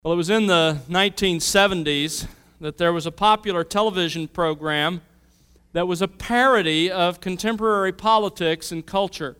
Well, it was in the 1970s that there was a popular television program that was a parody of contemporary politics and culture.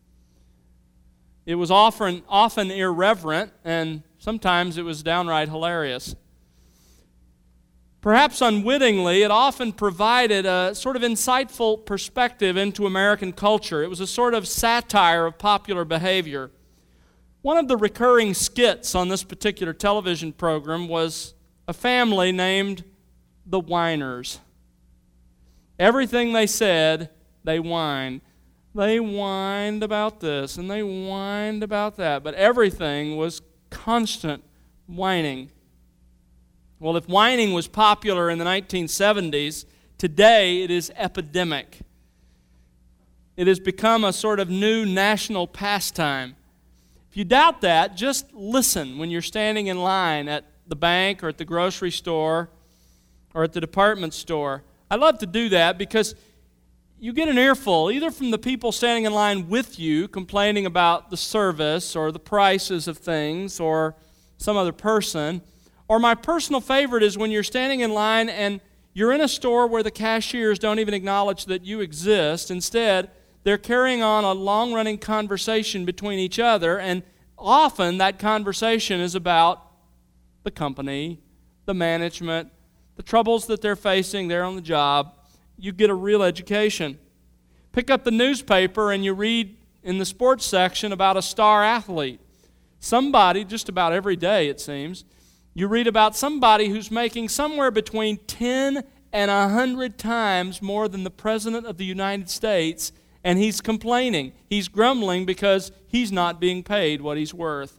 It was often irreverent, and sometimes it was downright hilarious. Perhaps unwittingly, it often provided a sort of insightful perspective into American culture. It was a sort of satire of popular behavior. One of the recurring skits on this particular television program was a family named the Whiners. Everything they said, they whined. They whined about this and they whined about that, but everything was constant whining. Well, if whining was popular in the 1970s, today it is epidemic. It has become a sort of new national pastime. If you doubt that, just listen when you're standing in line at the bank or at the grocery store or at the department store. I love to do that because you get an earful either from the people standing in line with you complaining about the service or the prices of things or some other person, or my personal favorite is when you're standing in line and you're in a store where the cashiers don't even acknowledge that you exist. Instead, they're carrying on a long-running conversation between each other, and often that conversation is about the company, the management, the troubles that they're facing there on the job. You get a real education. Pick up the newspaper and you read in the sports section about a star athlete. Somebody, just about every day it seems, you read about somebody who's making somewhere between 10 and 100 times more than the President of the United States, and he's complaining. He's grumbling because he's not being paid what he's worth.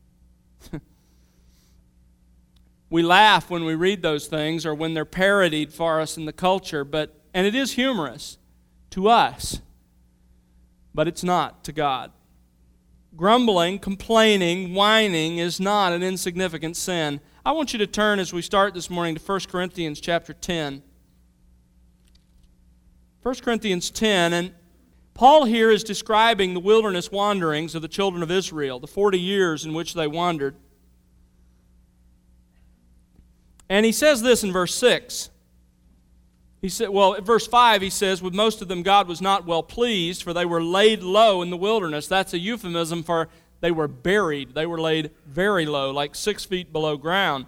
We laugh when we read those things or when they're parodied for us in the culture, and it is humorous to us, but it's not to God. Grumbling, complaining, whining is not an insignificant sin. I want you to turn as we start this morning to 1 Corinthians chapter 10. 1 Corinthians 10, and Paul here is describing the wilderness wanderings of the children of Israel, the 40 years in which they wandered. And he says this in verse 6. Verse 5 he says, with most of them God was not well pleased, for they were laid low in the wilderness. That's a euphemism for they were buried. They were laid very low, like 6 feet below ground.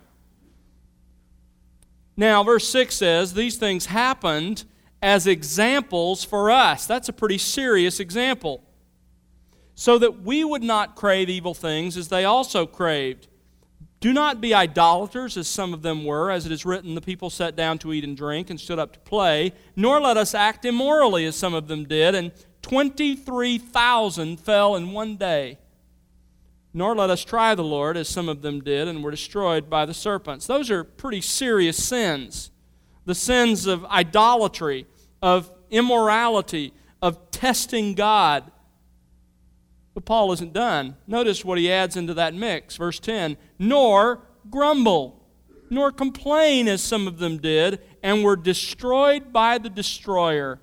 Now, verse 6 says, these things happened as examples for us. That's a pretty serious example. So that we would not crave evil things as they also craved. Do not be idolaters, as some of them were, as it is written, the people sat down to eat and drink and stood up to play, nor let us act immorally, as some of them did, and 23,000 fell in one day. Nor let us try the Lord, as some of them did, and were destroyed by the serpents. Those are pretty serious sins. The sins of idolatry, of immorality, of testing God. But Paul isn't done. Notice what he adds into that mix. Verse 10, nor grumble, nor complain as some of them did, and were destroyed by the destroyer.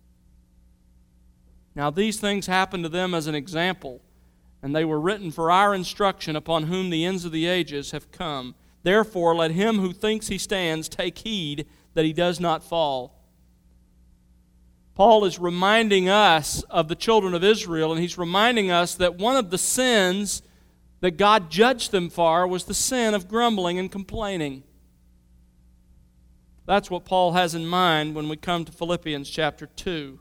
Now these things happened to them as an example, and they were written for our instruction, upon whom the ends of the ages have come. Therefore let him who thinks he stands take heed that he does not fall. Paul is reminding us of the children of Israel, and he's reminding us that one of the sins that God judged them for was the sin of grumbling and complaining. That's what Paul has in mind when we come to Philippians chapter 2.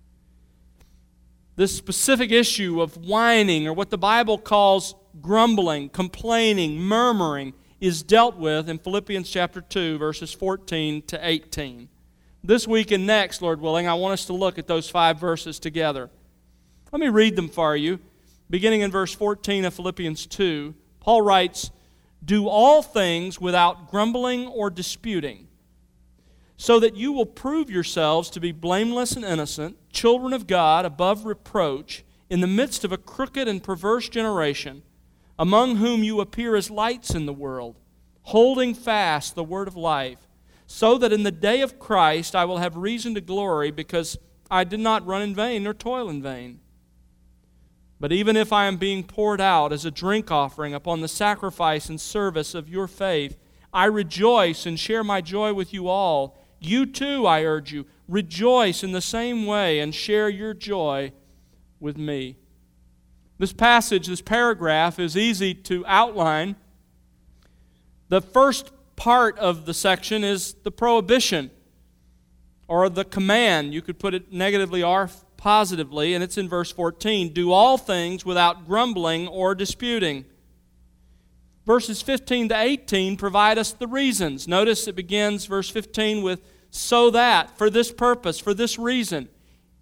This specific issue of whining, or what the Bible calls grumbling, complaining, murmuring, is dealt with in Philippians chapter 2, verses 14 to 18. This week and next, Lord willing, I want us to look at those 5 verses together. Let me read them for you. Beginning in verse 14 of Philippians 2, Paul writes, do all things without grumbling or disputing, so that you will prove yourselves to be blameless and innocent, children of God, above reproach, in the midst of a crooked and perverse generation, among whom you appear as lights in the world, holding fast the word of life, so that in the day of Christ I will have reason to glory, because I did not run in vain nor toil in vain. But even if I am being poured out as a drink offering upon the sacrifice and service of your faith, I rejoice and share my joy with you all. You too, I urge you, rejoice in the same way and share your joy with me. This passage, this paragraph, is easy to outline. The first part of the section is the prohibition, or the command. You could put it negatively or positively, and it's in verse 14. Do all things without grumbling or disputing. Verses 15 to 18 provide us the reasons. Notice it begins, verse 15, with so that, for this purpose, for this reason.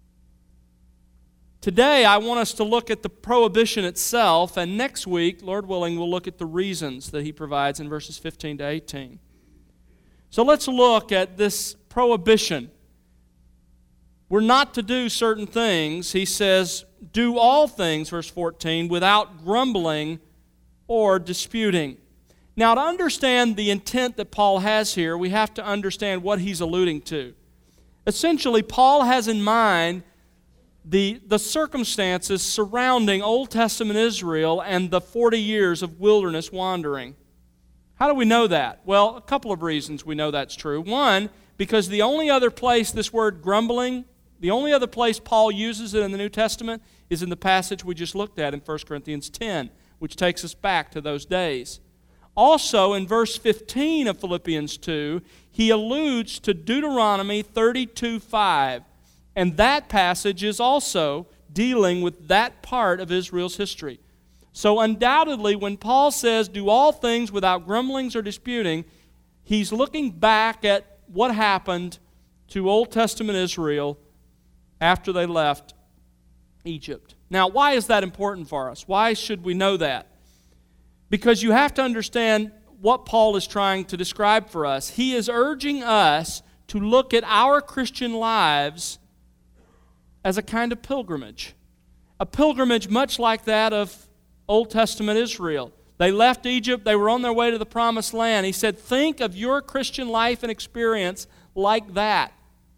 Today, I want us to look at the prohibition itself, and next week, Lord willing, we'll look at the reasons that he provides in verses 15 to 18. So let's look at this prohibition. We're not to do certain things. He says, do all things, verse 14, without grumbling or disputing. Now, to understand the intent that Paul has here, we have to understand what he's alluding to. Essentially, Paul has in mind the circumstances surrounding Old Testament Israel and the 40 years of wilderness wandering. How do we know that? Well, a couple of reasons we know that's true. One, because the only other place this word grumbling, the only other place Paul uses it in the New Testament is in the passage we just looked at in 1 Corinthians 10, which takes us back to those days. Also, in verse 15 of Philippians 2, he alludes to Deuteronomy 32:5, and that passage is also dealing with that part of Israel's history. So undoubtedly, when Paul says, do all things without grumblings or disputing, he's looking back at what happened to Old Testament Israel after they left Egypt. Now, why is that important for us? Why should we know that? Because you have to understand what Paul is trying to describe for us. He is urging us to look at our Christian lives as a kind of pilgrimage. A pilgrimage much like that of Old Testament Israel. They left Egypt, they were on their way to the Promised Land. He said, think of your Christian life and experience like that.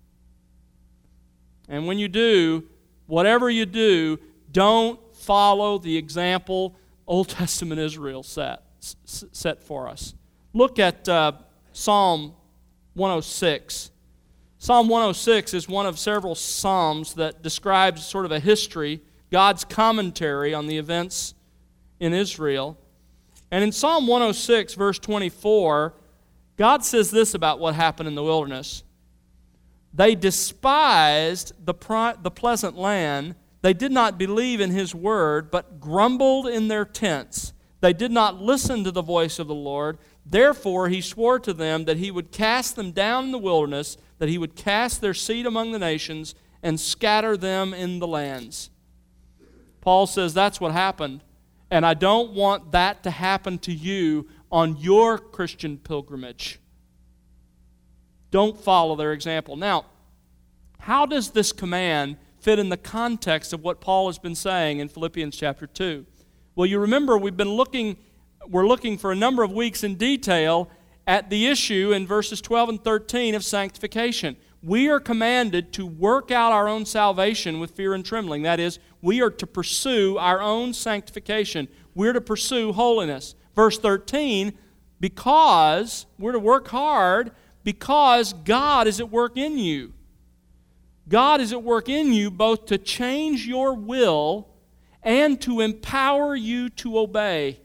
And when you do, whatever you do, don't follow the example Old Testament Israel set for us. Look at Psalm 106. Psalm 106 is one of several psalms that describes sort of a history, God's commentary on the events in Israel. And in Psalm 106, verse 24, God says this about what happened in the wilderness. They despised the pleasant land. They did not believe in His word, but grumbled in their tents. They did not listen to the voice of the Lord. Therefore, He swore to them that He would cast them down in the wilderness, that He would cast their seed among the nations and scatter them in the lands. Paul says that's what happened, and I don't want that to happen to you on your Christian pilgrimage. Don't follow their example. Now, how does this command fit in the context of what Paul has been saying in Philippians chapter 2? Well, you remember we're looking for a number of weeks in detail at the issue in verses 12 and 13 of sanctification. We are commanded to work out our own salvation with fear and trembling. That is, we are to pursue our own sanctification. We're to pursue holiness. Verse 13, because we're to work hard because God is at work in you. God is at work in you both to change your will and to empower you to obey.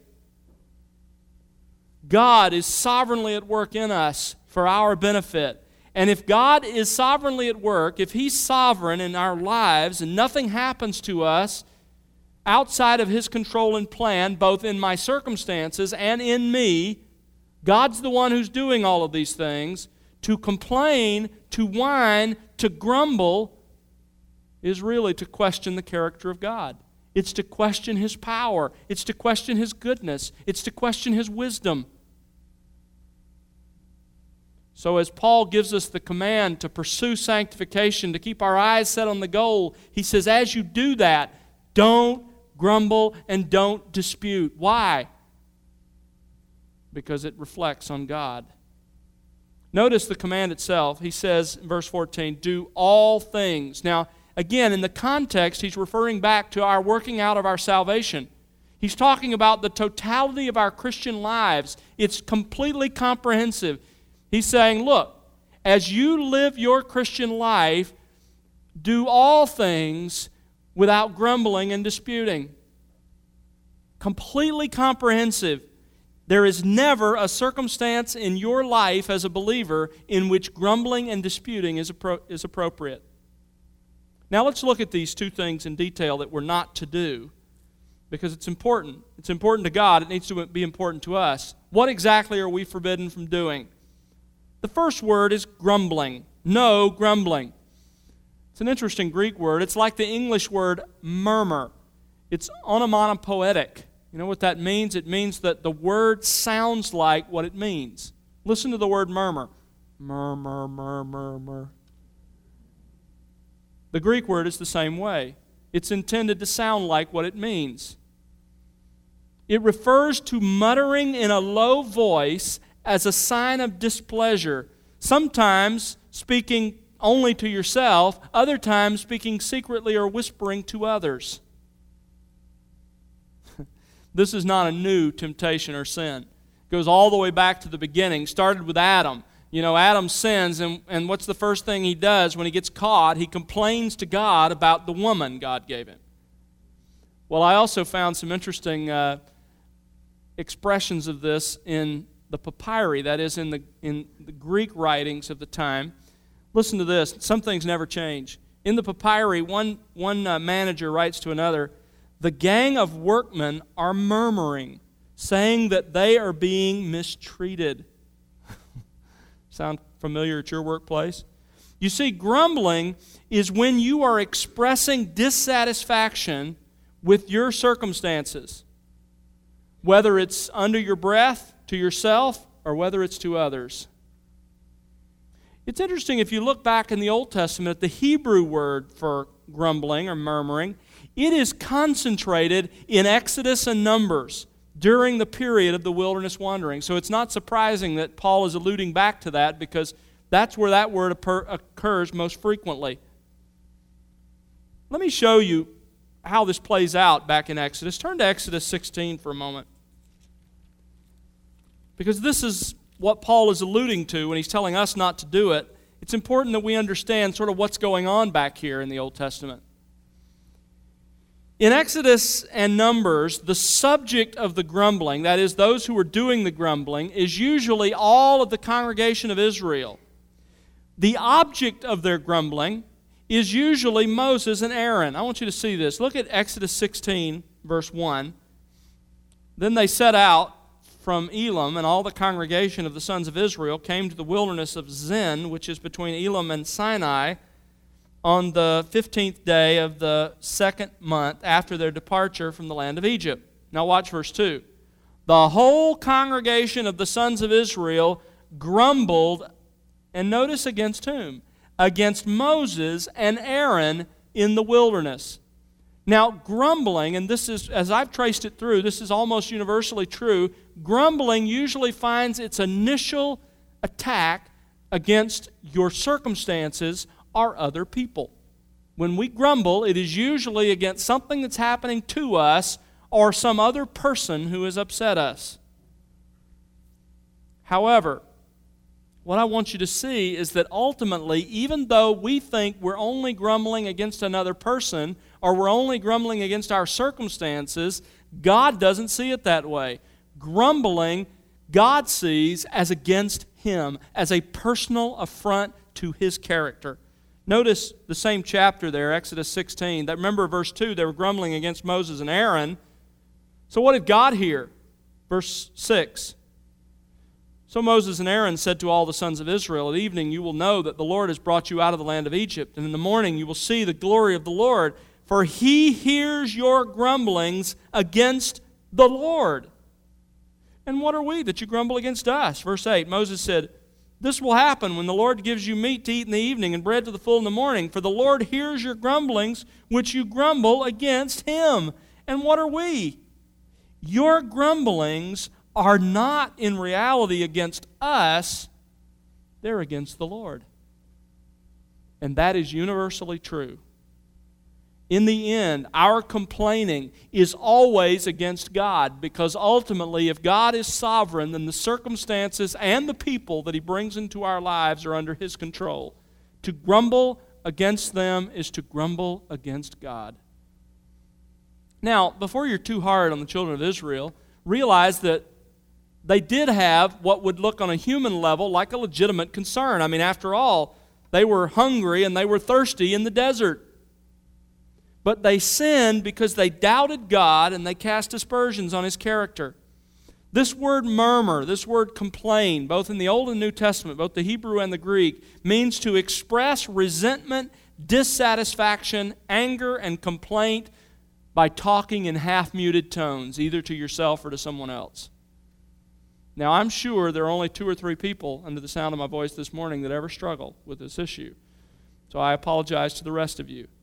God is sovereignly at work in us for our benefit. And if God is sovereignly at work, if He's sovereign in our lives and nothing happens to us outside of His control and plan, both in my circumstances and in me, God's the one who's doing all of these things. To complain, to whine, to grumble is really to question the character of God. It's to question His power. It's to question His goodness. It's to question His wisdom. So as Paul gives us the command to pursue sanctification, to keep our eyes set on the goal, he says, as you do that, don't grumble and don't dispute. Why? Because it reflects on God. Notice the command itself. He says in verse 14, do all things. Now, Again, in the context, he's referring back to our working out of our salvation. He's talking about the totality of our Christian lives. It's completely comprehensive. He's saying, look, as you live your Christian life, do all things without grumbling and disputing. Completely comprehensive. There is never a circumstance in your life as a believer in which grumbling and disputing is appropriate. Now let's look at these two things in detail that we're not to do, because it's important. It's important to God. It needs to be important to us. What exactly are we forbidden from doing? The first word is grumbling. No grumbling. It's an interesting Greek word. It's like the English word murmur. It's onomatopoetic. You know what that means? It means that the word sounds like what it means. Listen to the word murmur. Murmur, murmur, murmur. The Greek word is the same way. It's intended to sound like what it means. It refers to muttering in a low voice as a sign of displeasure, sometimes speaking only to yourself, other times speaking secretly or whispering to others. This is not a new temptation or sin. It goes all the way back to the beginning. Started with Adam. You know, Adam sins, and what's the first thing he does when he gets caught? He complains to God about the woman God gave him. Well, I also found some interesting expressions of this in the papyri, that is, in the Greek writings of the time. Listen to this. Some things never change. In the papyri, one manager writes to another, "The gang of workmen are murmuring, saying that they are being mistreated." Sound familiar at your workplace? You see, grumbling is when you are expressing dissatisfaction with your circumstances, whether it's under your breath to yourself or whether it's to others. It's interesting, if you look back in the Old Testament, the Hebrew word for grumbling or murmuring, it is concentrated in Exodus and Numbers during the period of the wilderness wandering. So it's not surprising that Paul is alluding back to that, because that's where that word occurs most frequently. Let me show you how this plays out back in Exodus. Turn to Exodus 16 for a moment, because this is what Paul is alluding to when he's telling us not to do it. It's important that we understand sort of what's going on back here in the Old Testament. In Exodus and Numbers, the subject of the grumbling, that is, those who are doing the grumbling, is usually all of the congregation of Israel. The object of their grumbling is usually Moses and Aaron. I want you to see this. Look at Exodus 16, verse 1. "Then they set out from Elim, and all the congregation of the sons of Israel came to the wilderness of Zin, which is between Elim and Sinai, on the 15th day of the second month after their departure from the land of Egypt." Now watch verse 2. "The whole congregation of the sons of Israel grumbled," and notice against whom? "Against Moses and Aaron in the wilderness." Now, grumbling, and this is, as I've traced it through, this is almost universally true, grumbling usually finds its initial attack against your circumstances or other people. When we grumble, it is usually against something that's happening to us or some other person who has upset us. However, what I want you to see is that ultimately, even though we think we're only grumbling against another person or we're only grumbling against our circumstances, God doesn't see it that way. Grumbling, God sees as against Him, as a personal affront to His character. Notice the same chapter there, Exodus 16. Remember verse 2, they were grumbling against Moses and Aaron. So what did God hear? Verse 6. "So Moses and Aaron said to all the sons of Israel, At evening you will know that the Lord has brought you out of the land of Egypt, and in the morning you will see the glory of the Lord, for He hears your grumblings against the Lord. And what are we that you grumble against us?" Verse 8, Moses said, "This will happen when the Lord gives you meat to eat in the evening and bread to the full in the morning, for the Lord hears your grumblings which you grumble against Him." And what are we? Your grumblings are not in reality against us, they're against the Lord. And that is universally true. in the end, our complaining is always against God, because ultimately, if God is sovereign, then the circumstances and the people that He brings into our lives are under His control. To grumble against them is to grumble against God. Now, before you're too hard on the children of Israel, realize that they did have what would look on a human level like a legitimate concern. I mean, after all, they were hungry and they were thirsty in the desert. But they sinned because they doubted God and they cast aspersions on His character. This word murmur, this word complain, both in the Old and New Testament, both the Hebrew and the Greek, means to express resentment, dissatisfaction, anger, and complaint by talking in half-muted tones, either to yourself or to someone else. Now, I'm sure there are only 2 or 3 people under the sound of my voice this morning that ever struggle with this issue. So I apologize to the rest of you.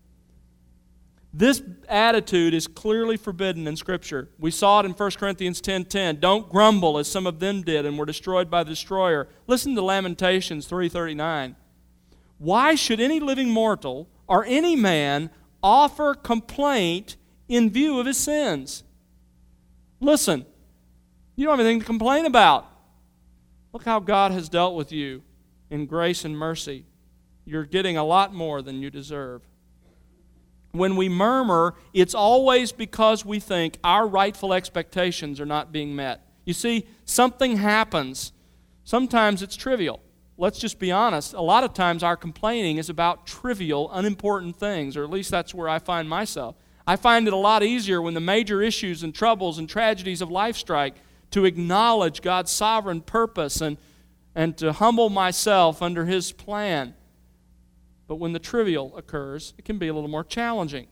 This attitude is clearly forbidden in Scripture. We saw it in 1 Corinthians 10:10. Don't grumble as some of them did and were destroyed by the destroyer. Listen to Lamentations 3:39. Why should any living mortal or any man offer complaint in view of his sins? Listen, you don't have anything to complain about. Look how God has dealt with you in grace and mercy. You're getting a lot more than you deserve. When we murmur, it's always because we think our rightful expectations are not being met. You see, something happens. Sometimes it's trivial. Let's just be honest. A lot of times our complaining is about trivial, unimportant things, or at least that's where I find myself. I find it a lot easier when the major issues and troubles and tragedies of life strike to acknowledge God's sovereign purpose and to humble myself under His plan. But when the trivial occurs, it can be a little more challenging.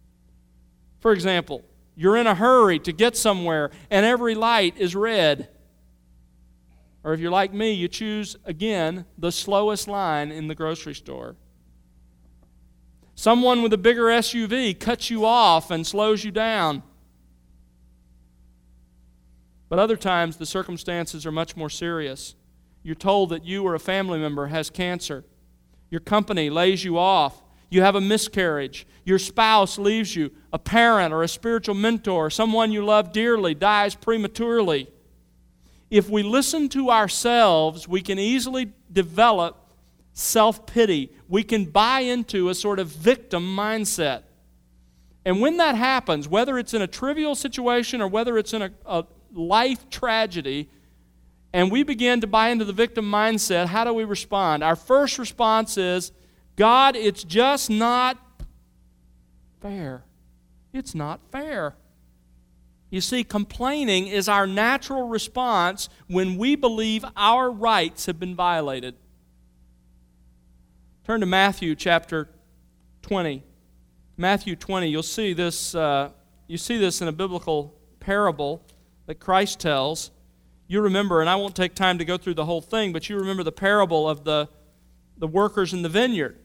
For example, you're in a hurry to get somewhere and every light is red. Or if you're like me, you choose, again, the slowest line in the grocery store. Someone with a bigger SUV cuts you off and slows you down. But other times the circumstances are much more serious. You're told that you or a family member has cancer. Your company lays you off. You have a miscarriage. Your spouse leaves you. A parent or a spiritual mentor, someone you love dearly, dies prematurely. If we listen to ourselves, we can easily develop self-pity. We can buy into a sort of victim mindset. And when that happens, whether it's in a trivial situation or whether it's in a life tragedy, and we begin to buy into the victim mindset, how do we respond? Our first response is, God, it's just not fair. It's not fair. You see, complaining is our natural response when we believe our rights have been violated. Turn to Matthew chapter 20. Matthew 20, you'll see this. You see this in a biblical parable that Christ tells. You remember, and I won't take time to go through the whole thing, but you remember the parable of the workers in the vineyard.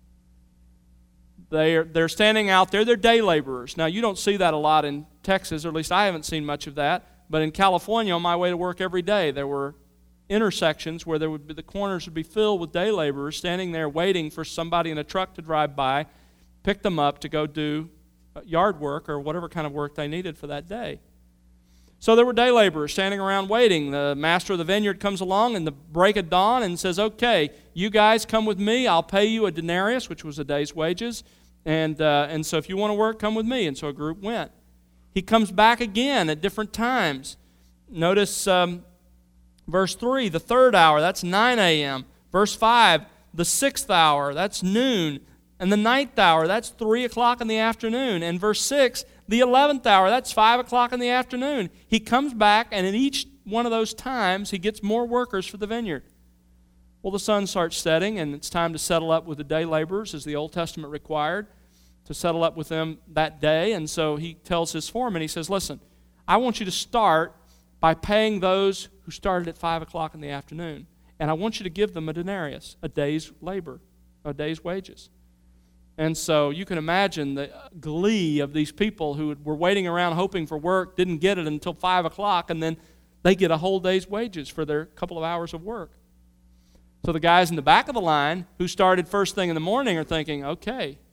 They're standing out there. They're day laborers. Now, you don't see that a lot in Texas, or at least I haven't seen much of that. But in California, on my way to work every day, there were intersections where the corners would be filled with day laborers standing there waiting for somebody in a truck to drive by, pick them up to go do yard work or whatever kind of work they needed for that day. So there were day laborers standing around waiting. The master of the vineyard comes along in the break of dawn and says, okay, you guys come with me. I'll pay you a denarius, which was a day's wages. And so if you want to work, come with me. And so a group went. He comes back again at different times. Notice verse 3, the third hour, that's 9 a.m. Verse 5, the sixth hour, that's noon. And the ninth hour, that's 3 o'clock in the afternoon. And verse 6, the 11th hour, that's 5 o'clock in the afternoon. He comes back, and in each one of those times, he gets more workers for the vineyard. Well, the sun starts setting, and it's time to settle up with the day laborers, as the Old Testament required, to settle up with them that day. And so he tells his foreman, he says, listen, I want you to start by paying those who started at 5 o'clock in the afternoon. And I want you to give them a denarius, a day's labor, a day's wages. And so you can imagine the glee of these people who were waiting around hoping for work, didn't get it until 5 o'clock, and then they get a whole day's wages for their couple of hours of work. So the guys in the back of the line who started first thing in the morning are thinking, okay,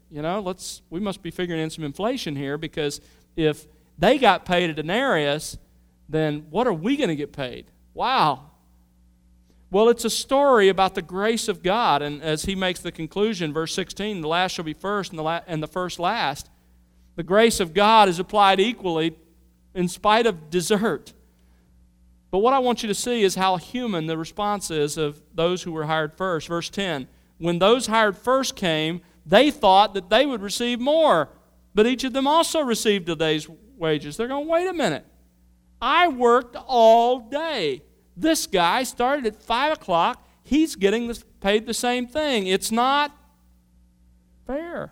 we must be figuring in some inflation here, because if they got paid a denarius, then what are we going to get paid? Wow. Well, it's a story about the grace of God, and as he makes the conclusion, verse 16, the last shall be first and the first last. The grace of God is applied equally in spite of desert. But what I want you to see is how human the response is of those who were hired first. Verse 10, when those hired first came, they thought that they would receive more, but each of them also received a day's wages. They're going, wait a minute. I worked all day. This guy started at 5 o'clock. He's getting paid the same thing. It's not fair.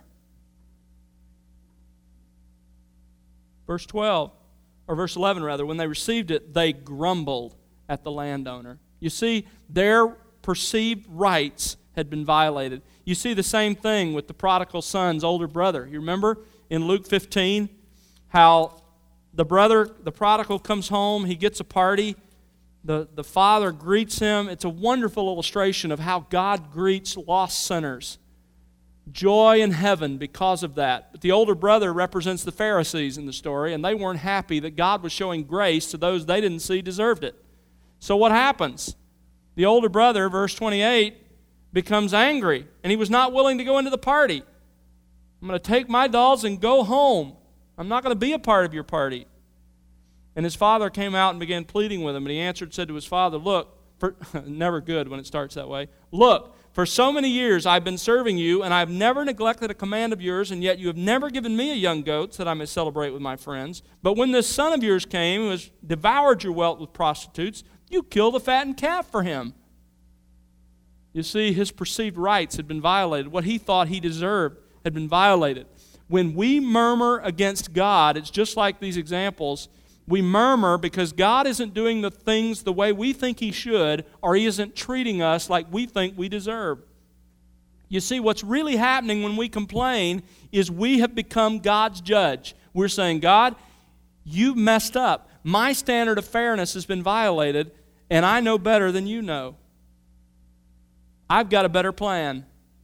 Verse 11 rather, when they received it, they grumbled at the landowner. You see, their perceived rights had been violated. You see the same thing with the prodigal son's older brother. You remember in Luke 15 how the prodigal comes home, he gets a party, the father greets him. It's a wonderful illustration of how God greets lost sinners. Joy in heaven because of that. But the older brother represents the Pharisees in the story, and they weren't happy that God was showing grace to those they didn't see deserved it. So what happens? The older brother, verse 28, becomes angry, and he was not willing to go into the party. I'm going to take my dolls and go home. I'm not going to be a part of your party. And his father came out and began pleading with him, and he answered and said to his father, look, never good when it starts that way. Look, for so many years I've been serving you, and I've never neglected a command of yours, and yet you have never given me a young goat so that I may celebrate with my friends. But when this son of yours came, who has devoured your wealth with prostitutes, you killed a fattened calf for him. You see, his perceived rights had been violated. What he thought he deserved had been violated. When we murmur against God, it's just like these examples. We murmur because God isn't doing the things the way we think He should, or He isn't treating us like we think we deserve. You see, what's really happening when we complain is we have become God's judge. We're saying, God, you've messed up. My standard of fairness has been violated, and I know better than you know. I've got a better plan.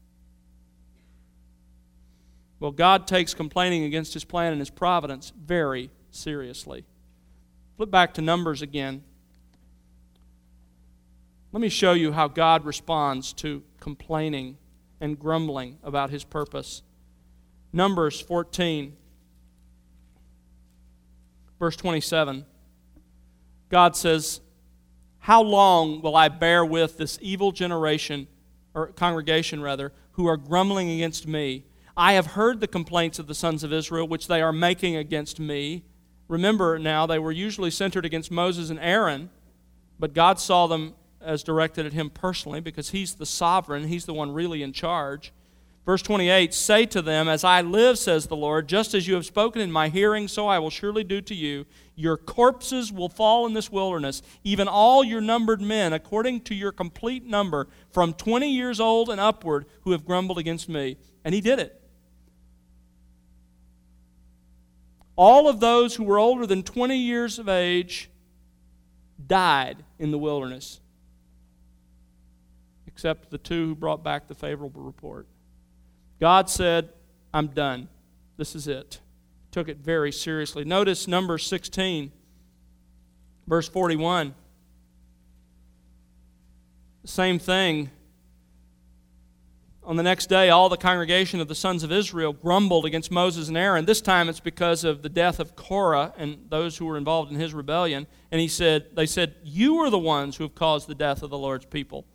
Well, God takes complaining against His plan and His providence very seriously. Flip back to Numbers again. Let me show you how God responds to complaining and grumbling about His purpose. Numbers 14, verse 27. God says, how long will I bear with this evil generation, or congregation rather, who are grumbling against me? I have heard the complaints of the sons of Israel, which they are making against me. Remember now, they were usually centered against Moses and Aaron, but God saw them as directed at him personally because He's the sovereign. He's the one really in charge. Verse 28, say to them, as I live, says the Lord, just as you have spoken in my hearing, so I will surely do to you. Your corpses will fall in this wilderness, even all your numbered men, according to your complete number, from 20 years old and upward, who have grumbled against me. And He did it. All of those who were older than 20 years of age died in the wilderness, except the two who brought back the favorable report. God said, I'm done. This is it. Took it very seriously. Notice Numbers 16, verse 41. The same thing. On the next day, all the congregation of the sons of Israel grumbled against Moses and Aaron. This time it's because of the death of Korah and those who were involved in his rebellion. And they said, you are the ones who have caused the death of the Lord's people.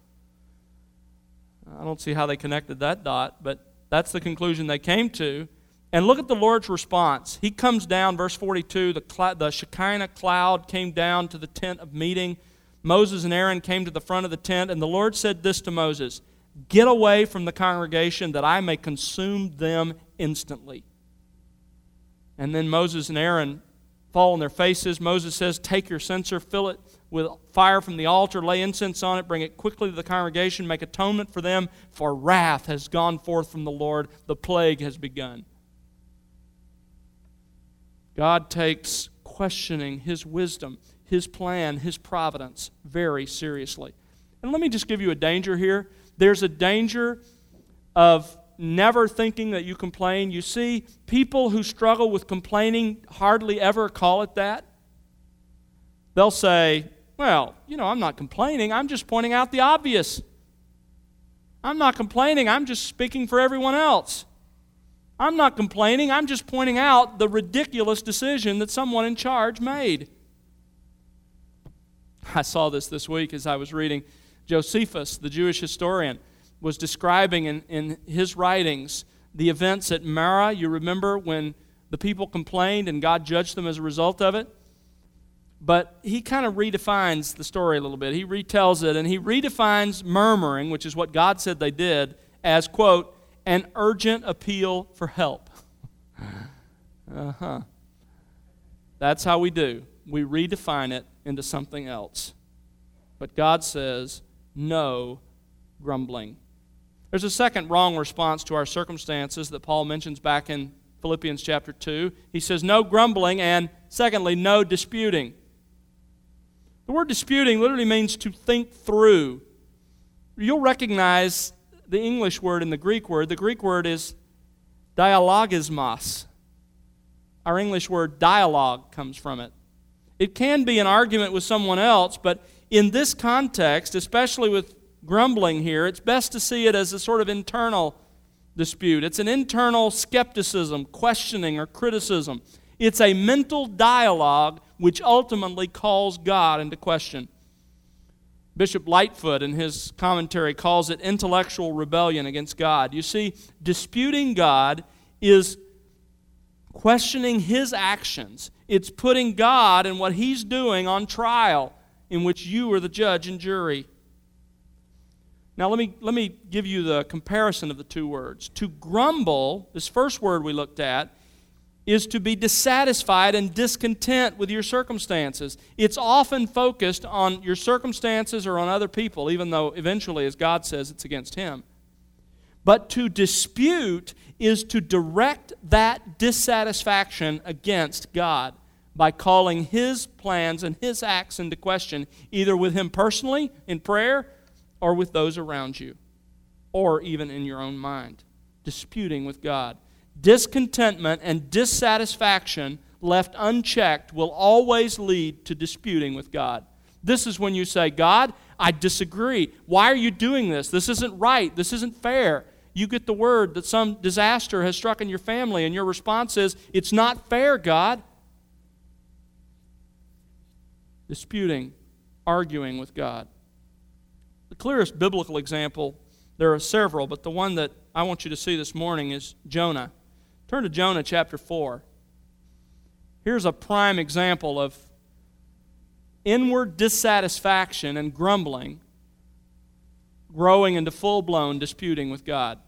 I don't see how they connected that dot, but that's the conclusion they came to. And look at the Lord's response. He comes down, verse 42, the Shekinah cloud came down to the tent of meeting. Moses and Aaron came to the front of the tent, and the Lord said this to Moses, get away from the congregation that I may consume them instantly. And then Moses and Aaron fall on their faces. Moses says, take your censer, fill it with fire from the altar, lay incense on it, bring it quickly to the congregation, make atonement for them, for wrath has gone forth from the Lord, the plague has begun. God takes questioning His wisdom, His plan, His providence very seriously. And let me just give you a danger here. There's a danger of never thinking that you complain. You see, people who struggle with complaining hardly ever call it that. They'll say, well, I'm not complaining. I'm just pointing out the obvious. I'm not complaining. I'm just speaking for everyone else. I'm not complaining. I'm just pointing out the ridiculous decision that someone in charge made. I saw this week as I was reading. Josephus, the Jewish historian, was describing in his writings the events at Marah. You remember when the people complained and God judged them as a result of it? But he kind of redefines the story a little bit. He retells it, and he redefines murmuring, which is what God said they did, as, quote, an urgent appeal for help. That's how we do. We redefine it into something else. But God says, no grumbling. There's a second wrong response to our circumstances that Paul mentions back in Philippians chapter 2. He says, no grumbling, and secondly, no disputing. The word disputing literally means to think through. You'll recognize the English word and the Greek word. The Greek word is dialogismos. Our English word dialogue comes from it. It can be an argument with someone else, but in this context, especially with grumbling here, it's best to see it as a sort of internal dispute. It's an internal skepticism, questioning, or criticism. It's a mental dialogue which ultimately calls God into question. Bishop Lightfoot, in his commentary, calls it intellectual rebellion against God. You see, disputing God is questioning His actions. It's putting God and what He's doing on trial, in which you are the judge and jury. Now let me give you the comparison of the two words. To grumble, this first word we looked at, is to be dissatisfied and discontent with your circumstances. It's often focused on your circumstances or on other people, even though eventually, as God says, it's against Him. But to dispute is to direct that dissatisfaction against God by calling His plans and His acts into question, either with Him personally in prayer or with those around you, or even in your own mind. Disputing with God. Discontentment and dissatisfaction left unchecked will always lead to disputing with God. This is when you say, God, I disagree. Why are you doing this? This isn't right. This isn't fair. You get the word that some disaster has struck in your family, and your response is, it's not fair, God. Disputing, arguing with God. The clearest biblical example, there are several, but the one that I want you to see this morning is Jonah. Turn to Jonah chapter 4. Here's a prime example of inward dissatisfaction and grumbling growing into full-blown disputing with God.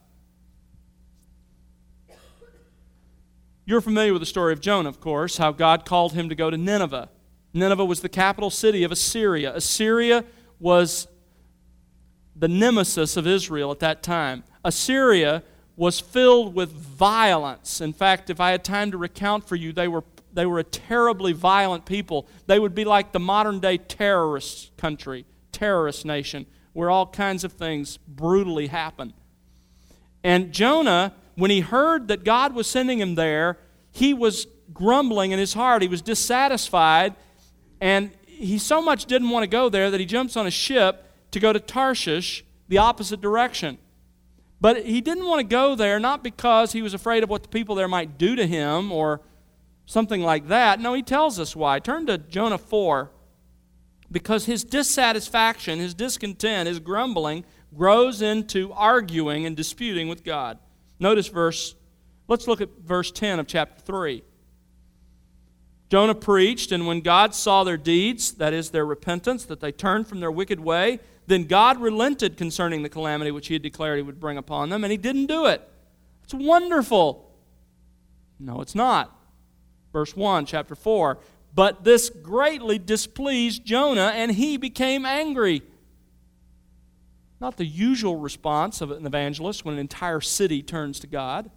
You're familiar with the story of Jonah, of course, how God called him to go to Nineveh. Nineveh was the capital city of Assyria. Assyria was the nemesis of Israel at that time. Assyria was filled with violence. In fact, if I had time to recount for you, they were a terribly violent people. They would be like the modern-day terrorist country, terrorist nation, where all kinds of things brutally happen. And Jonah, when he heard that God was sending him there, he was grumbling in his heart. He was dissatisfied, and he so much didn't want to go there that he jumps on a ship to go to Tarshish, the opposite direction. But he didn't want to go there not because he was afraid of what the people there might do to him or something like that. No, he tells us why. Turn to Jonah 4. Because his dissatisfaction, his discontent, his grumbling grows into arguing and disputing with God. Let's look at verse 10 of chapter 3. Jonah preached, and when God saw their deeds, that is their repentance, that they turned from their wicked way, then God relented concerning the calamity which He had declared He would bring upon them, and He didn't do it. It's wonderful. No, it's not. Verse 1, chapter 4. But this greatly displeased Jonah, and he became angry. Not the usual response of an evangelist when an entire city turns to God.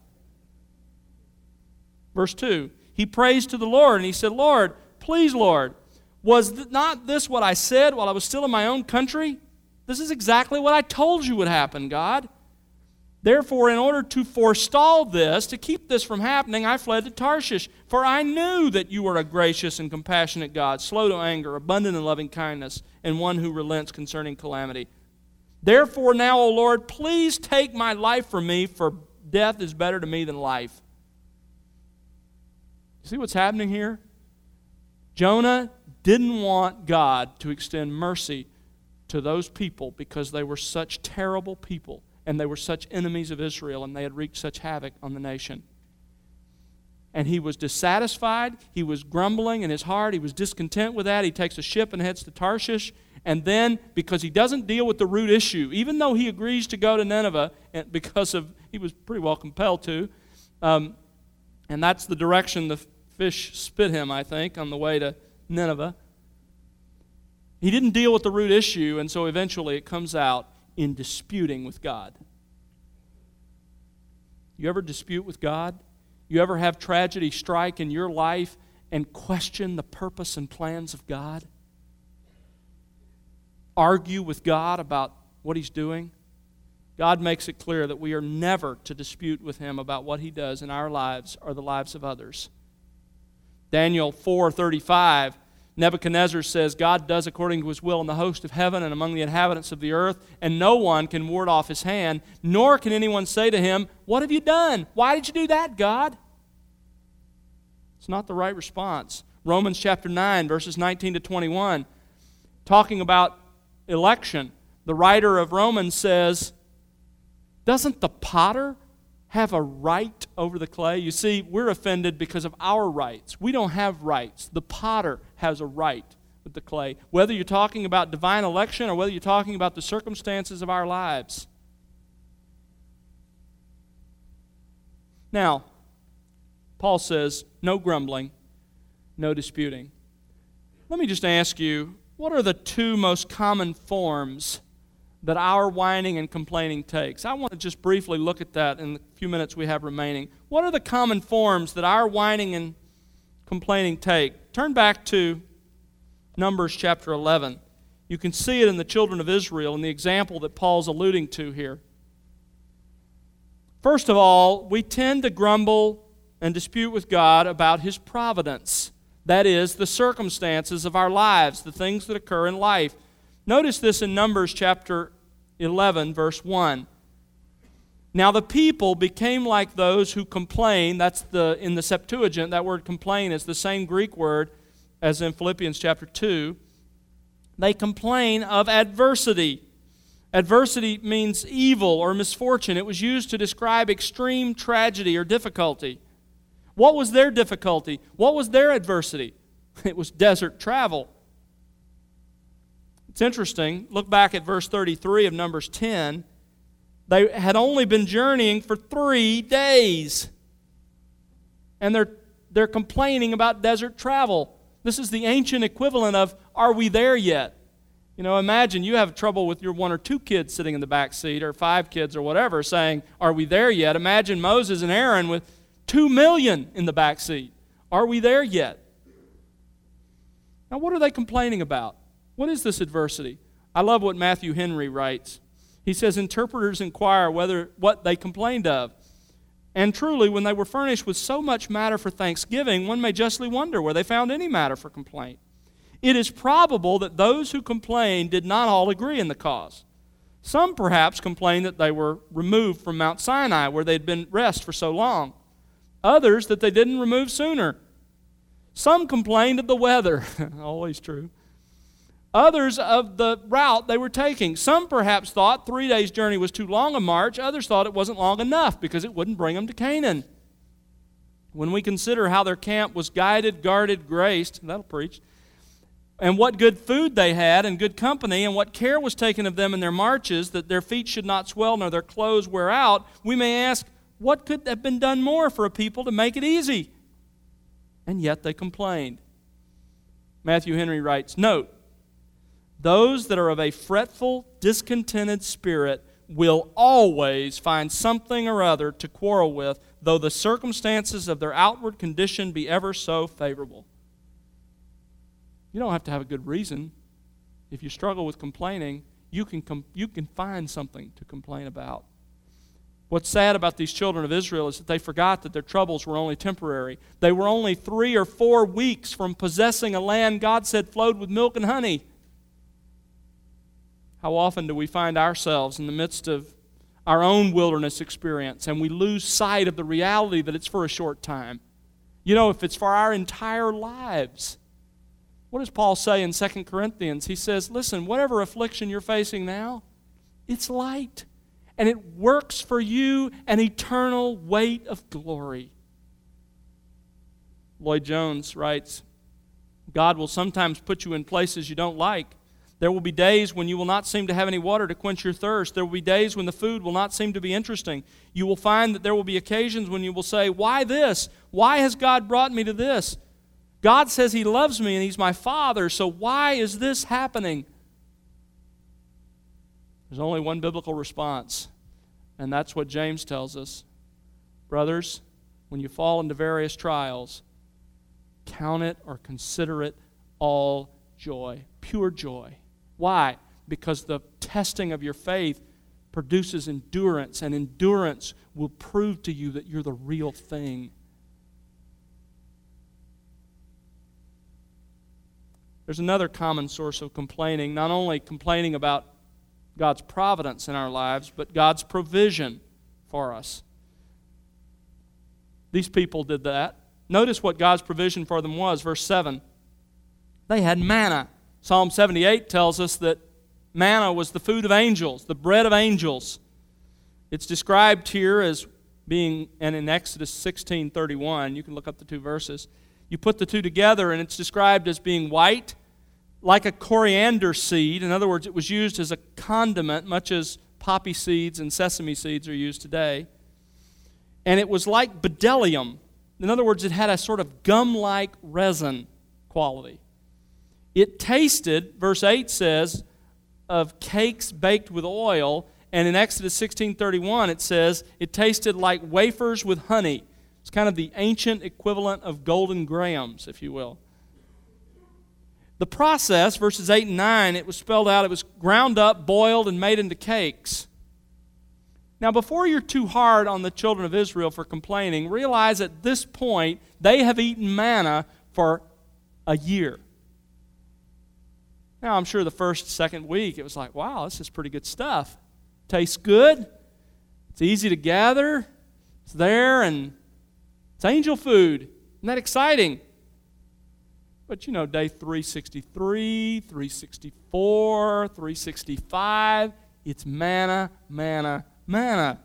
Verse 2. He prays to the Lord, and he said, Lord, please, Lord, was not this what I said while I was still in my own country? This is exactly what I told you would happen, God. Therefore, in order to forestall this, to keep this from happening, I fled to Tarshish, for I knew that you are a gracious and compassionate God, slow to anger, abundant in loving kindness, and one who relents concerning calamity. Therefore now, O Lord, please take my life from me, for death is better to me than life. See what's happening here? Jonah didn't want God to extend mercy to those people because they were such terrible people and they were such enemies of Israel and they had wreaked such havoc on the nation. And he was dissatisfied. He was grumbling in his heart. He was discontent with that. He takes a ship and heads to Tarshish. And then, because he doesn't deal with the root issue, even though he agrees to go to Nineveh, he was pretty well compelled to, and that's the direction the fish spit him, I think, on the way to Nineveh. He didn't deal with the root issue, and so eventually it comes out in disputing with God. You ever dispute with God? You ever have tragedy strike in your life and question the purpose and plans of God? Argue with God about what He's doing? God makes it clear that we are never to dispute with Him about what He does in our lives or the lives of others. Daniel 4:35, Nebuchadnezzar says, God does according to His will in the host of heaven and among the inhabitants of the earth, and no one can ward off His hand, nor can anyone say to Him, what have you done? Why did you do that, God? It's not the right response. Romans chapter 9, verses 19 to 21, talking about election, the writer of Romans says, doesn't the potter have a right over the clay? You see, we're offended because of our rights. We don't have rights. The potter has a right with the clay. Whether you're talking about divine election or whether you're talking about the circumstances of our lives. Now, Paul says, no grumbling, no disputing. Let me just ask you, what are the two most common forms that our whining and complaining takes? I want to just briefly look at that in the few minutes we have remaining. What are the common forms that our whining and complaining take? Turn back to Numbers chapter 11. You can see it in the children of Israel in the example that Paul's alluding to here. First of all, we tend to grumble and dispute with God about His providence. That is, the circumstances of our lives, the things that occur in life. Notice this in Numbers chapter 11, verse 1. Now the people became like those who complain. That's in the Septuagint, that word complain is the same Greek word as in Philippians chapter 2. They complain of adversity. Adversity means evil or misfortune. It was used to describe extreme tragedy or difficulty. What was their difficulty? What was their adversity? It was desert travel. It's interesting. Look back at verse 33 of Numbers 10. They had only been journeying for 3 days. And they're complaining about desert travel. This is the ancient equivalent of, are we there yet? You know, imagine you have trouble with your 1 or 2 kids sitting in the back seat, or 5 kids or whatever, saying, are we there yet? Imagine Moses and Aaron with 2 million in the back seat. Are we there yet? Now, what are they complaining about? What is this adversity? I love what Matthew Henry writes. He says, interpreters inquire what they complained of. And truly, when they were furnished with so much matter for thanksgiving, one may justly wonder where they found any matter for complaint. It is probable that those who complained did not all agree in the cause. Some perhaps complained that they were removed from Mount Sinai, where they'd been rest for so long. Others that they didn't remove sooner. Some complained of the weather, always true. Others of the route they were taking. Some perhaps thought 3 days' journey was too long a march. Others thought it wasn't long enough because it wouldn't bring them to Canaan. When we consider how their camp was guided, guarded, graced, that'll preach, and what good food they had and good company, and what care was taken of them in their marches, that their feet should not swell nor their clothes wear out, we may ask, what could have been done more for a people to make it easy? And yet they complained. Matthew Henry writes, note, those that are of a fretful, discontented spirit will always find something or other to quarrel with, though the circumstances of their outward condition be ever so favorable. You don't have to have a good reason. If you struggle with complaining, you can find something to complain about. What's sad about these children of Israel is that they forgot that their troubles were only temporary. They were only 3 or 4 weeks from possessing a land God said flowed with milk and honey. How often do we find ourselves in the midst of our own wilderness experience and we lose sight of the reality that it's for a short time? You know, if it's for our entire lives. What does Paul say in 2 Corinthians? He says, listen, whatever affliction you're facing now, it's light. And it works for you an eternal weight of glory. Lloyd Jones writes, God will sometimes put you in places you don't like. There will be days when you will not seem to have any water to quench your thirst. There will be days when the food will not seem to be interesting. You will find that there will be occasions when you will say, why this? Why has God brought me to this? God says He loves me and He's my Father, so why is this happening? There's only one biblical response, and that's what James tells us. Brothers, when you fall into various trials, count it or consider it all joy, pure joy. Why? Because the testing of your faith produces endurance, and endurance will prove to you that you're the real thing. There's another common source of complaining, not only complaining about God's providence in our lives, but God's provision for us. These people did that. Notice what God's provision for them was, verse 7. They had manna. Psalm 78 tells us that manna was the food of angels, the bread of angels. It's described here as being, and in Exodus 16:31, you can look up the two verses. You put the two together and it's described as being white, like a coriander seed. In other words, it was used as a condiment, much as poppy seeds and sesame seeds are used today. And it was like bdellium. In other words, it had a sort of gum-like resin quality. It tasted, verse 8 says, of cakes baked with oil, and in Exodus 16:31 it says, it tasted like wafers with honey. It's kind of the ancient equivalent of golden grahams, if you will. The process, verses 8 and 9, it was spelled out, it was ground up, boiled, and made into cakes. Now, before you're too hard on the children of Israel for complaining, realize at this point they have eaten manna for a year. Now, I'm sure the first, second week, it was like, wow, this is pretty good stuff. Tastes good. It's easy to gather. It's there, and it's angel food. Isn't that exciting? But you know, day 363, 364, 365, it's manna, manna, manna.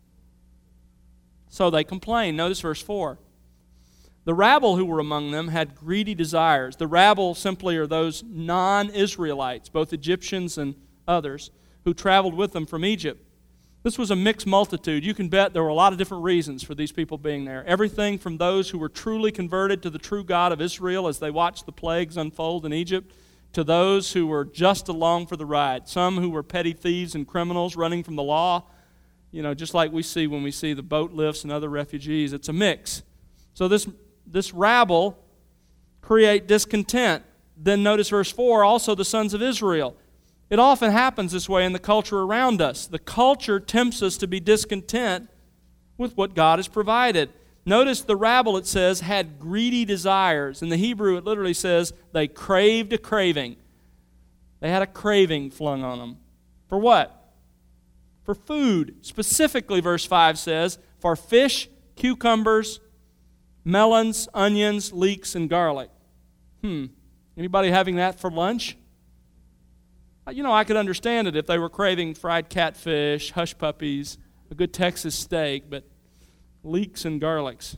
So they complained. Notice verse 4. The rabble who were among them had greedy desires. The rabble simply are those non-Israelites, both Egyptians and others, who traveled with them from Egypt. This was a mixed multitude. You can bet there were a lot of different reasons for these people being there. Everything from those who were truly converted to the true God of Israel as they watched the plagues unfold in Egypt, to those who were just along for the ride. Some who were petty thieves and criminals running from the law. You know, just like we see when we see the boat lifts and other refugees. It's a mix. So this rabble create discontent. Then notice verse 4, also the sons of Israel. It often happens this way in the culture around us. The culture tempts us to be discontent with what God has provided. Notice the rabble, it says, had greedy desires. In the Hebrew, it literally says they craved a craving. They had a craving flung on them. For what? For food. Specifically, verse 5 says, for fish, cucumbers, melons, onions, leeks, and garlic. Anybody having that for lunch? You know, I could understand it if they were craving fried catfish, hush puppies, a good Texas steak, but leeks and garlics.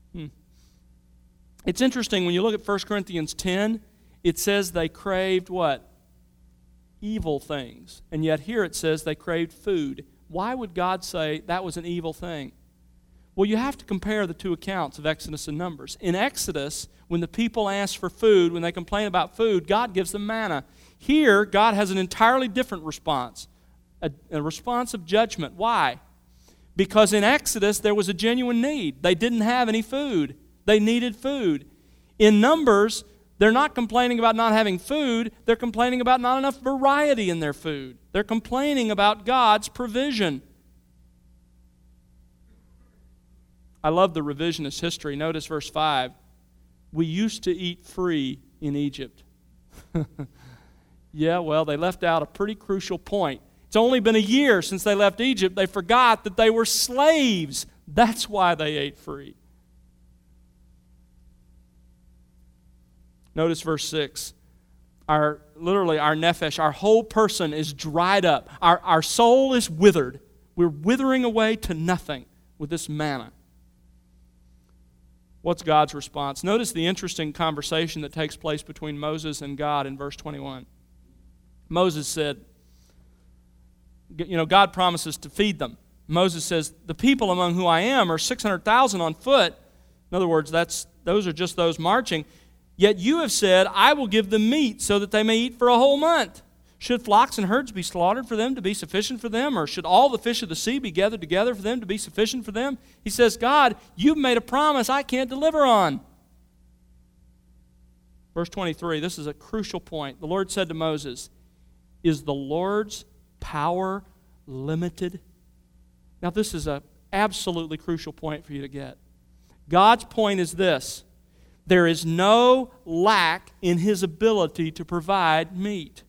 It's interesting, when you look at 1 Corinthians 10, it says they craved what? Evil things. And yet here it says they craved food. Why would God say that was an evil thing? Well, you have to compare the two accounts of Exodus and Numbers. In Exodus, when the people ask for food, when they complain about food, God gives them manna. Here, God has an entirely different response, a response of judgment. Why? Because in Exodus, there was a genuine need. They didn't have any food. They needed food. In Numbers, they're not complaining about not having food. They're complaining about not enough variety in their food. They're complaining about God's provision. I love the revisionist history. Notice verse 5. We used to eat free in Egypt. Yeah, well, they left out a pretty crucial point. It's only been a year since they left Egypt. They forgot that they were slaves. That's why they ate free. Notice verse 6. Our nephesh, our whole person is dried up. Our soul is withered. We're withering away to nothing with this manna. What's God's response? Notice the interesting conversation that takes place between Moses and God in verse 21. Moses said, God promises to feed them. Moses says, the people among whom I am are 600,000 on foot. In other words, those are just those marching. Yet you have said, I will give them meat so that they may eat for a whole month. Should flocks and herds be slaughtered for them to be sufficient for them? Or should all the fish of the sea be gathered together for them to be sufficient for them? He says, God, you've made a promise I can't deliver on. Verse 23, this is a crucial point. The Lord said to Moses, is the Lord's power limited? Now this is an absolutely crucial point for you to get. God's point is this. There is no lack in His ability to provide meat.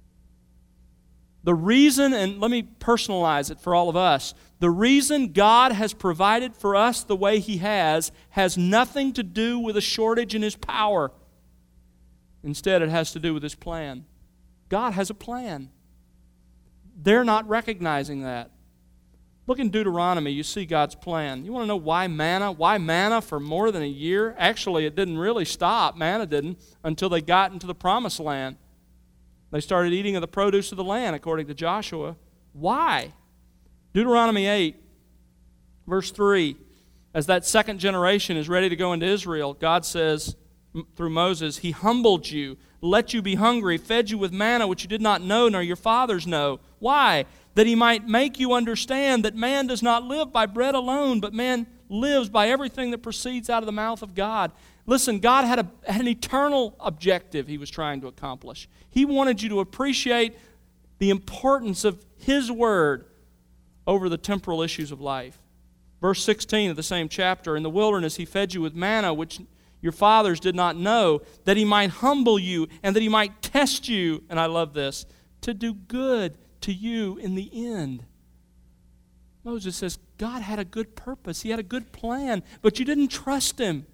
The reason, and let me personalize it for all of us, the reason God has provided for us the way He has nothing to do with a shortage in His power. Instead, it has to do with His plan. God has a plan. They're not recognizing that. Look in Deuteronomy, you see God's plan. You want to know why manna? Why manna for more than a year? Actually, it didn't really stop. Manna didn't until they got into the promised land. They started eating of the produce of the land, according to Joshua. Why? Deuteronomy 8, verse 3. As that second generation is ready to go into Israel, God says through Moses, He humbled you, let you be hungry, fed you with manna which you did not know, nor your fathers know. Why? That He might make you understand that man does not live by bread alone, but man lives by everything that proceeds out of the mouth of God. Listen, God had an eternal objective He was trying to accomplish. He wanted you to appreciate the importance of His Word over the temporal issues of life. Verse 16 of the same chapter, in the wilderness He fed you with manna, which your fathers did not know, that He might humble you and that He might test you, and I love this, to do good to you in the end. Moses says, God had a good purpose. He had a good plan, but you didn't trust Him.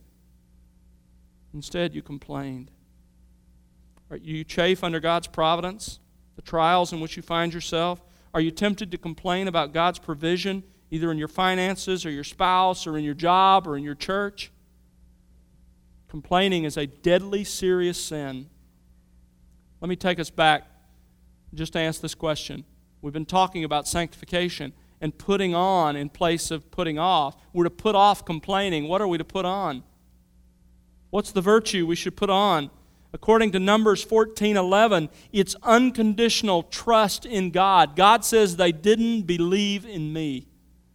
Instead, you complained. Are you chafe under God's providence, the trials in which you find yourself? Are you tempted to complain about God's provision, either in your finances or your spouse or in your job or in your church? Complaining is a deadly serious sin. Let me take us back just to ask this question. We've been talking about sanctification and putting on in place of putting off. We're to put off complaining. What are we to put on? What's the virtue we should put on? According to Numbers 14:11, it's unconditional trust in God. God says they didn't believe in me.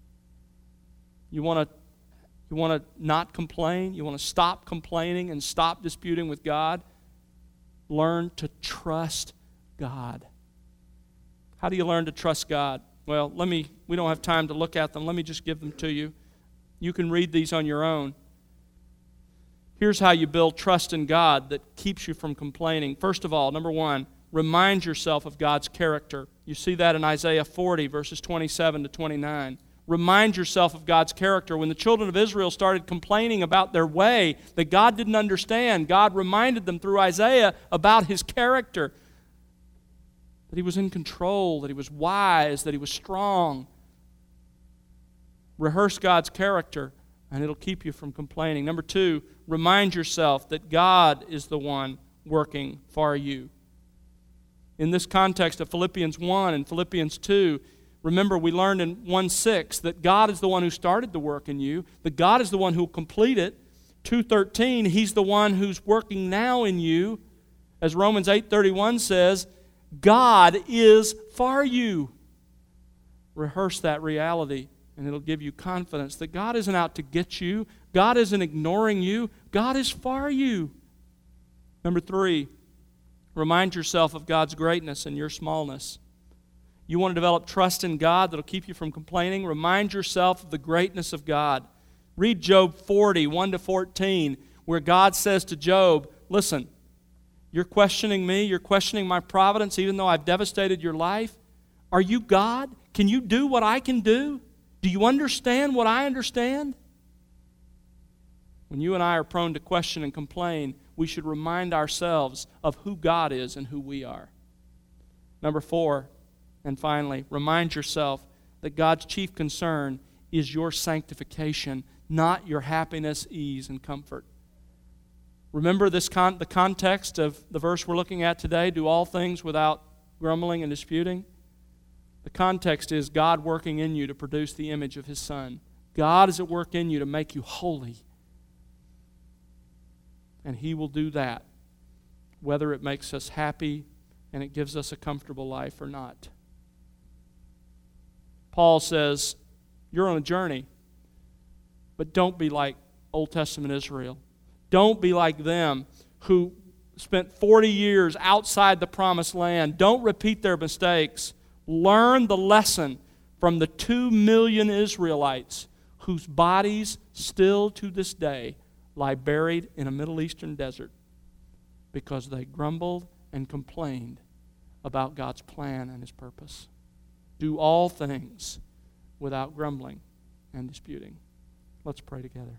You want to not complain? You want to stop complaining and stop disputing with God? Learn to trust God. How do you learn to trust God? Well, we don't have time to look at them. Let me just give them to you. You can read these on your own. Here's how you build trust in God that keeps you from complaining. First of all, number one, remind yourself of God's character. You see that in Isaiah 40, verses 27 to 29. Remind yourself of God's character. When the children of Israel started complaining about their way that God didn't understand, God reminded them through Isaiah about His character. That He was in control, that He was wise, that He was strong. Rehearse God's character, and it'll keep you from complaining. Number two, remind yourself that God is the one working for you. In this context of Philippians 1 and Philippians 2, remember we learned in 1:6 that God is the one who started the work in you, that God is the one who will complete it. 2:13, He's the one who's working now in you. As Romans 8:31 says, God is for you. Rehearse that reality, and it'll give you confidence that God isn't out to get you. God isn't ignoring you. God is for you. Number three, remind yourself of God's greatness and your smallness. You want to develop trust in God that'll keep you from complaining? Remind yourself of the greatness of God. Read Job 40, 1-14, where God says to Job, listen, you're questioning me, you're questioning my providence even though I've devastated your life. Are you God? Can you do what I can do? Do you understand what I understand? When you and I are prone to question and complain, we should remind ourselves of who God is and who we are. Number 4, and finally, remind yourself that God's chief concern is your sanctification, not your happiness, ease, and comfort. Remember the context of the verse we're looking at today, do all things without grumbling and disputing? The context is God working in you to produce the image of His Son. God is at work in you to make you holy. And He will do that, whether it makes us happy and it gives us a comfortable life or not. Paul says, you're on a journey, but don't be like Old Testament Israel. Don't be like them who spent 40 years outside the promised land. Don't repeat their mistakes. Learn the lesson from the 2 million Israelites whose bodies still to this day lie buried in a Middle Eastern desert because they grumbled and complained about God's plan and His purpose. Do all things without grumbling and disputing. Let's pray together.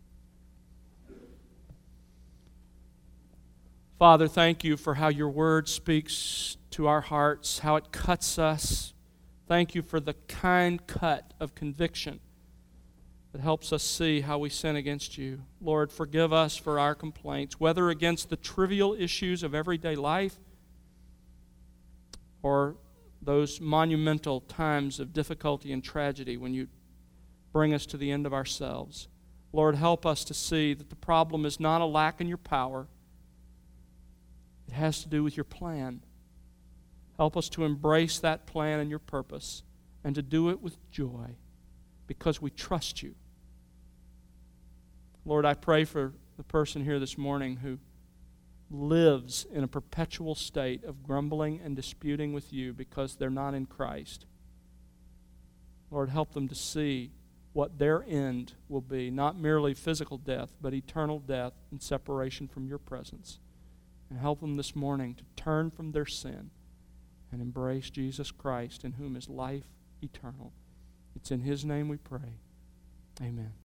Father, thank you for how your word speaks to our hearts, how it cuts us. Thank you for the kind cut of conviction that helps us see how we sin against you. Lord, forgive us for our complaints, whether against the trivial issues of everyday life or those monumental times of difficulty and tragedy when you bring us to the end of ourselves. Lord, help us to see that the problem is not a lack in your power. It has to do with your plan. Help us to embrace that plan and your purpose and to do it with joy because we trust you. Lord, I pray for the person here this morning who lives in a perpetual state of grumbling and disputing with you because they're not in Christ. Lord, help them to see what their end will be, not merely physical death, but eternal death and separation from your presence. And help them this morning to turn from their sin and embrace Jesus Christ, in whom is life eternal. It's in His name we pray. Amen.